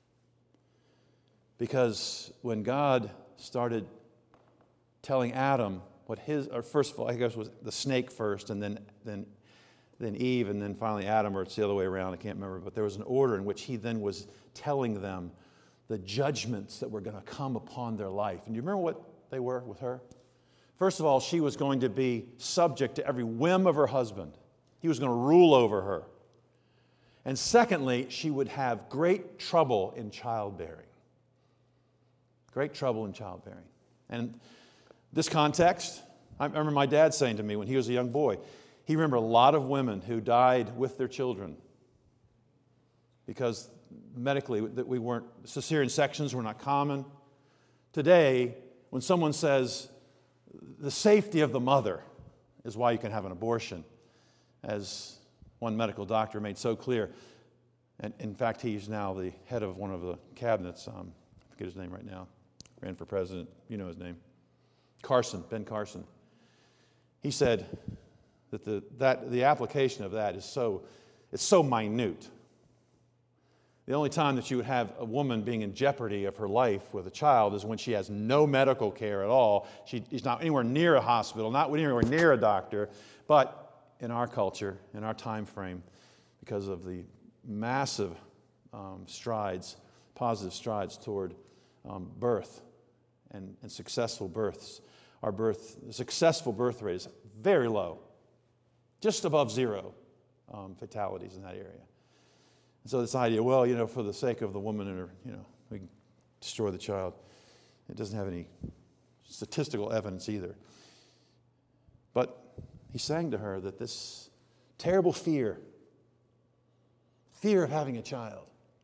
Speaker 1: Because when God started telling Adam what first of all, I guess was the snake first, and then Eve, and then finally Adam, or it's the other way around, I can't remember, but there was an order in which he then was telling them the judgments that were going to come upon their life. And do you remember what they were with her? First of all, she was going to be subject to every whim of her husband. He was going to rule over her. And secondly, she would have great trouble in childbearing. Great trouble in childbearing. And this context, I remember my dad saying to me when he was a young boy, he remembered a lot of women who died with their children because medically that we weren't, cesarean sections were not common. Today, when someone says the safety of the mother is why you can have an abortion, as one medical doctor made so clear, and in fact he's now the head of one of the cabinets, I forget his name right now, ran for president, you know his name, Ben Carson. He said that the application of that is so minute. The only time that you would have a woman being in jeopardy of her life with a child is when she has no medical care at all. She's not anywhere near a hospital, not anywhere near a doctor. But in our culture, in our time frame, because of the massive positive strides toward birth and successful births, the successful birth rate is very low, just above zero fatalities in that area. And so this idea, well, for the sake of the woman and her, we can destroy the child. It doesn't have any statistical evidence either. But he's saying to her that this terrible fear of having a child,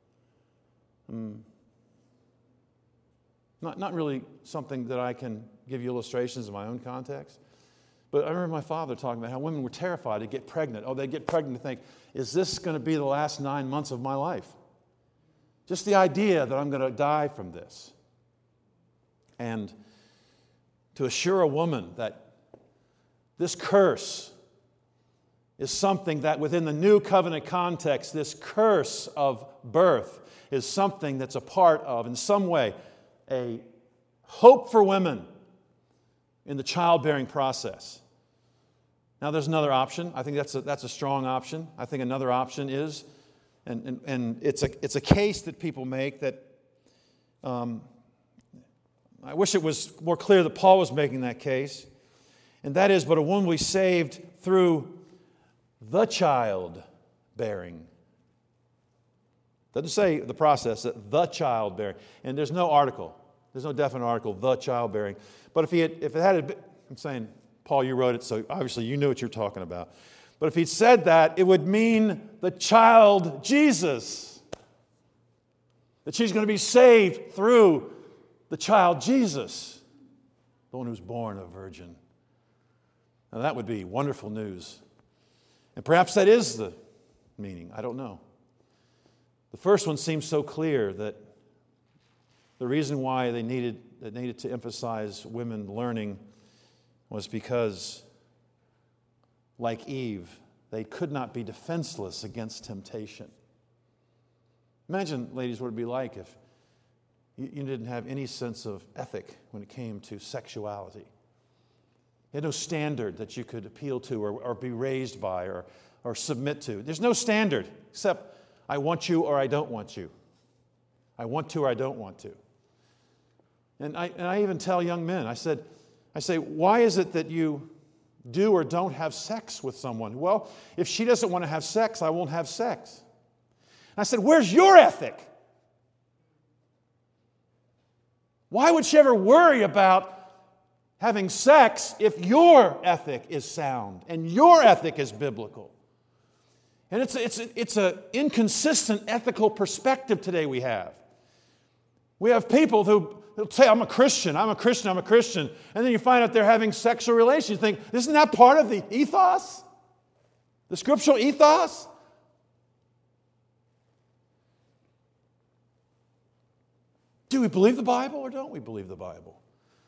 Speaker 1: not really something that I can give you illustrations in my own context. But I remember my father talking about how women were terrified to get pregnant. Oh, they'd get pregnant and think, is this going to be the last 9 months of my life? Just the idea that I'm going to die from this. And to assure a woman that this curse is something that within the new covenant context, this curse of birth is something that's a part of, in some way, a hope for women in the childbearing process. Now, there's another option. I think that's a strong option. I think another option is, and it's a case that people make that I wish it was more clear that Paul was making that case, and that is, but a woman will be saved through the childbearing. Doesn't say the process, the childbearing, and there's no article. There's no definite article, the childbearing. But if it had been, I'm saying, Paul, you wrote it, so obviously you knew what you're talking about. But if he'd said that, it would mean the child Jesus. That she's going to be saved through the child Jesus, the one who's born a virgin. Now that would be wonderful news. And perhaps that is the meaning. I don't know. The first one seems so clear that the reason why they needed to emphasize women learning was because, like Eve, they could not be defenseless against temptation. Imagine, ladies, what it would be like if you didn't have any sense of ethic when it came to sexuality. You had no standard that you could appeal to or be raised by or submit to. There's no standard except I want you or I don't want you. I want to or I don't want to. And I even tell young men, I say, why is it that you do or don't have sex with someone? Well, if she doesn't want to have sex, I won't have sex. And I said, where's your ethic? Why would she ever worry about having sex if your ethic is sound and your ethic is biblical? And it's an inconsistent ethical perspective today we have. We have people who say, I'm a Christian. And then you find out they're having sexual relations. You think, isn't that part of the ethos? The scriptural ethos? Do we believe the Bible or don't we believe the Bible?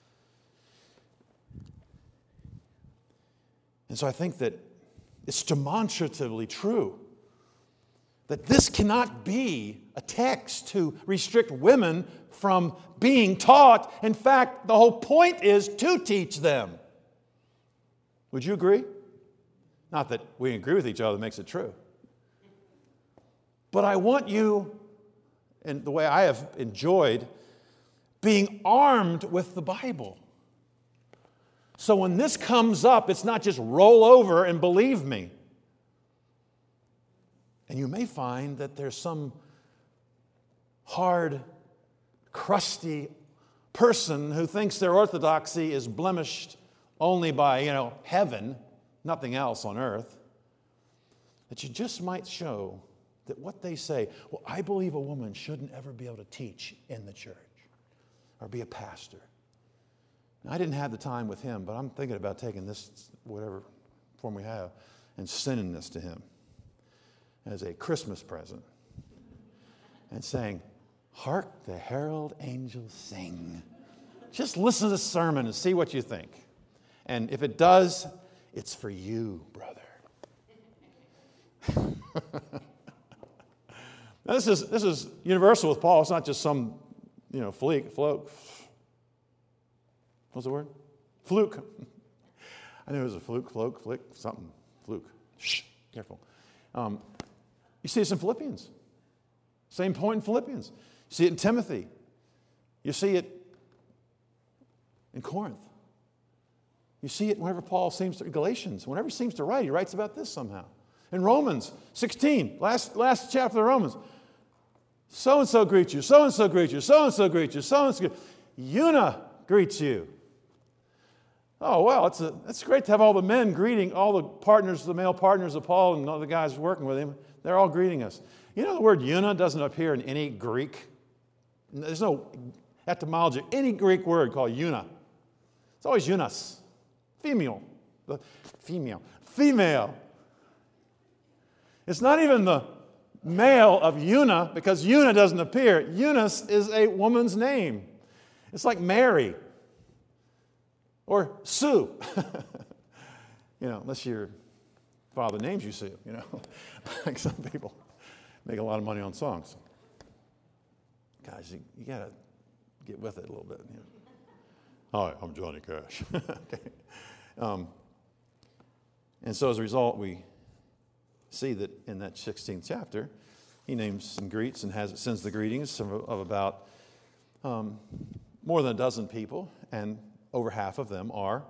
Speaker 1: And so I think that it's demonstratively true that this cannot be a text to restrict women from being taught. In fact, the whole point is to teach them. Would you agree? Not that we agree with each other makes it true. But I want you, and the way I have enjoyed, being armed with the Bible. So when this comes up, it's not just roll over and believe me. And you may find that there's some hard, crusty person who thinks their orthodoxy is blemished only by, heaven, nothing else on earth, that you just might show that what they say, well, I believe a woman shouldn't ever be able to teach in the church or be a pastor. Now, I didn't have the time with him, but I'm thinking about taking this, whatever form we have, and sending this to him as a Christmas present and saying, "Hark the herald angels sing." Just listen to the sermon and see what you think. And if it does, it's for you, brother. Now, this is universal with Paul. It's not just some, float. What's the word? Fluke. I knew it was a fluke, flick, something. Fluke. Shh, careful. You see this in Philippians. Same point in Philippians. You see it in Timothy. You see it in Corinth. You see it whenever Paul seems to, Galatians, whenever he seems to write, he writes about this somehow. In Romans 16, last chapter of Romans, so-and-so greets you, so-and-so greets you, so-and-so greets you, so-and-so. Una greets you. Oh, well, it's great to have all the men greeting all the partners, the male partners of Paul and all the guys working with him. They're all greeting us. You know the word una doesn't appear in any Greek. There's no etymology, any Greek word called una. It's always unas. Female. Female. It's not even the male of Una, because Una doesn't appear. Eunice is a woman's name. It's like Mary or Sue. Unless your father names you Sue, like some people make a lot of money on songs. Guys, you got to get with it a little bit. Hi, I'm Johnny Cash. Okay. And so as a result, we see that in that 16th chapter, he names and greets and sends the greetings of about more than a dozen people, and over half of them are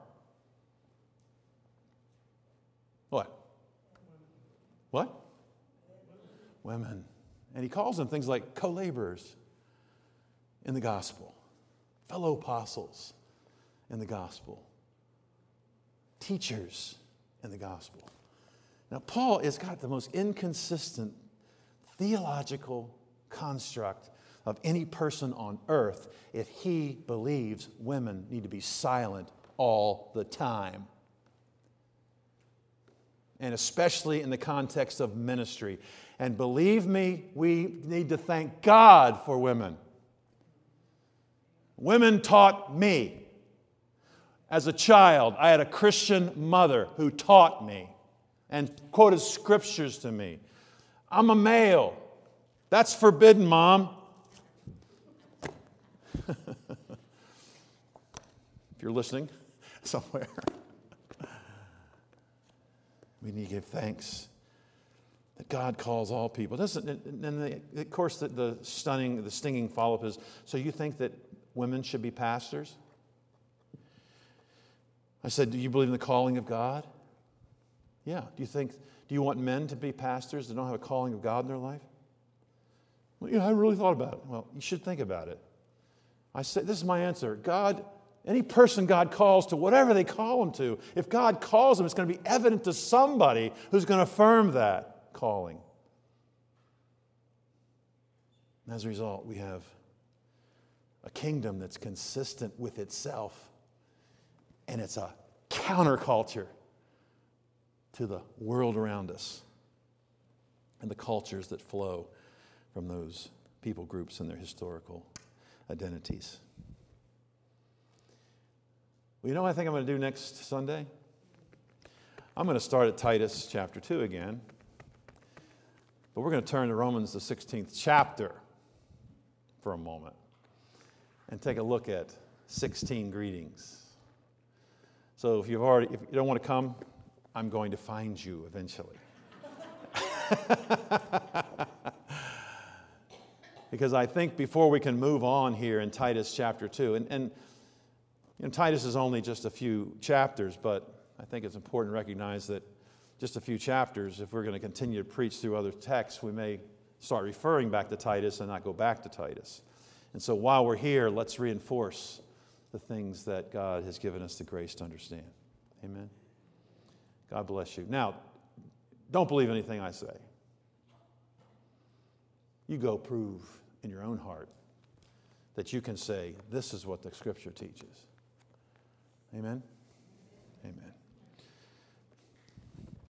Speaker 1: what? What? Women. And he calls them things like co-laborers in the gospel, fellow apostles in the gospel, teachers in the gospel. Now, Paul has got the most inconsistent theological construct of any person on earth if he believes women need to be silent all the time. And especially in the context of ministry. And believe me, we need to thank God for women. Women taught me. As a child, I had a Christian mother who taught me and quoted scriptures to me. I'm a male. That's forbidden, Mom. If you're listening somewhere, we need to give thanks that God calls all people. And of course, the stinging follow-up is, so you think that women should be pastors? I said, do you believe in the calling of God? Yeah. Do you want men to be pastors that don't have a calling of God in their life? Well, I really thought about it. Well, you should think about it. I said, this is my answer. God, any person God calls to, whatever they call him to, if God calls them, it's going to be evident to somebody who's going to affirm that calling. And as a result, we have a kingdom that's consistent with itself. And it's a counterculture to the world around us and the cultures that flow from those people groups and their historical identities. Well, you know what I think I'm going to do next Sunday? I'm going to start at Titus chapter 2 again. But we're going to turn to Romans, the 16th chapter, for a moment and take a look at 16 greetings. So if you don't want to come, I'm going to find you eventually. Because I think before we can move on here in Titus chapter 2, and Titus is only just a few chapters, but I think it's important to recognize that just a few chapters, if we're going to continue to preach through other texts, we may start referring back to Titus and not go back to Titus. And so while we're here, let's reinforce the things that God has given us the grace to understand. Amen. God bless you. Now, don't believe anything I say. You go prove in your own heart that you can say, this is what the Scripture teaches. Amen.